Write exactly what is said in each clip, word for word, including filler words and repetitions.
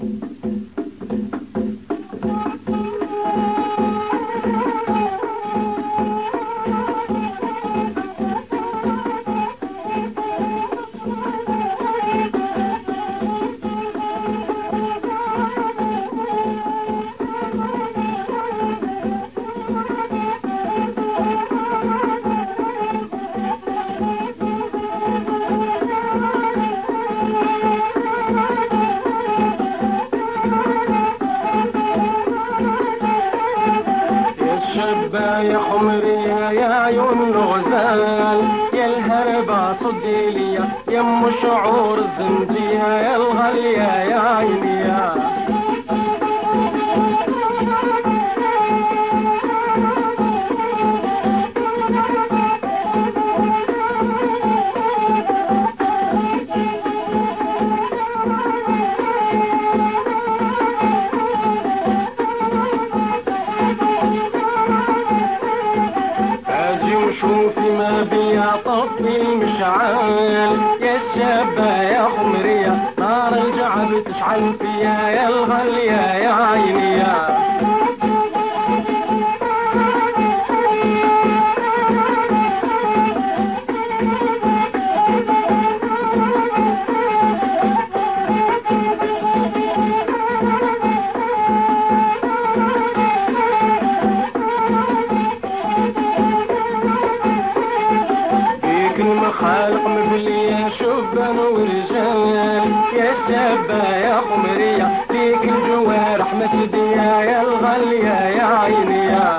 يا حمرية يا عيون الغزال يا الهربة صدي ليا يم شعور الزنجية يا الغالية يا عيني يا شوفي ما بيا طفي المشعل يا الشابة يا حمرية نار الجعب تشعل فيا يا الغالية يا عيني يا خالق مبلية شبان ورجال يا شابة يا حمرية فيك الجوارح متدية يا الغالية يا عيني يا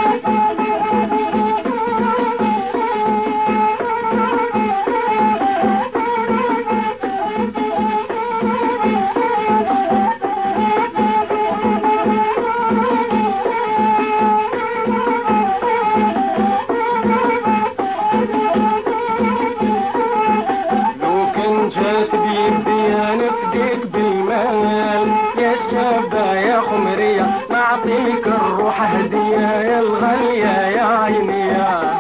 نعطيك الروح هدية يا الغالية يا عيني يا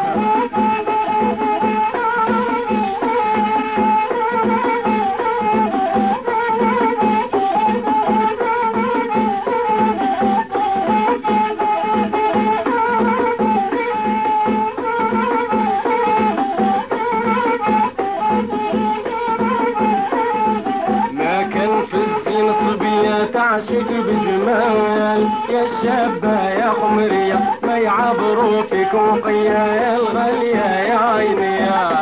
تعشق بجمال يا شابة يا حمرية ما يعبروا فيك وقيا يا الغالية يا عيني يا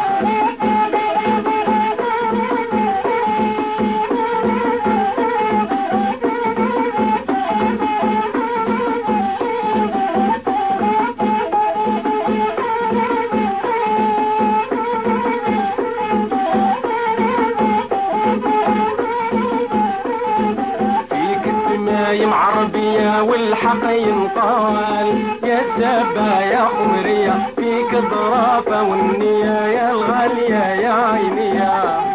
نايم عربية والحق ينطال يا شابة يا حمرية فيك الظرافة والنية يا الغالية يا عيني يا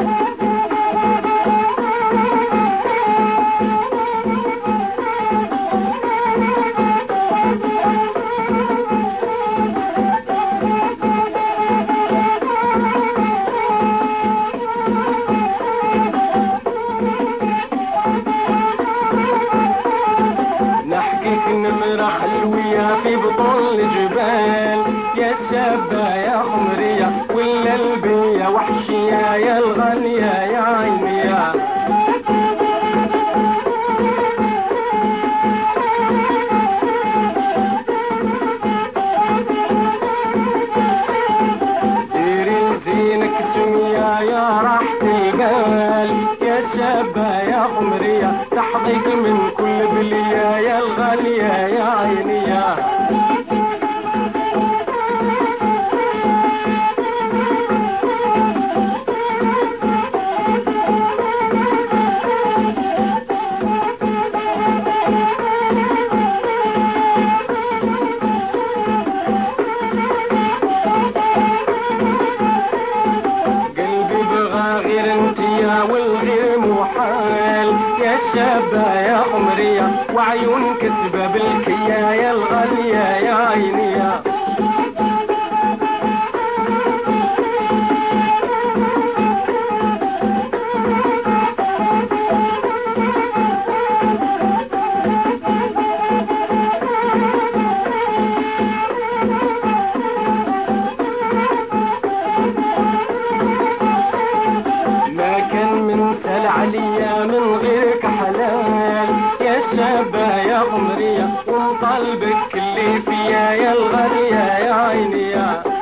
نمرة حلوية في بطول الجبال يا شابة يا حمرية ولا البية وحشية يا الغالية يا عيني يا ديري زينك سمية يا راحة البال يا شابة يا حمرية تحظيك من كل بلية يا الغالية يا عيني يا قلبي بغى غير انتيا والغير محال يا شابة يا حمرية وعيونك سبب الكيا يا الغالية يا عيني يا غيرك حلال يا شابة يا قمرية ومطالبك اللي فيا يا الغالية يا عيني يا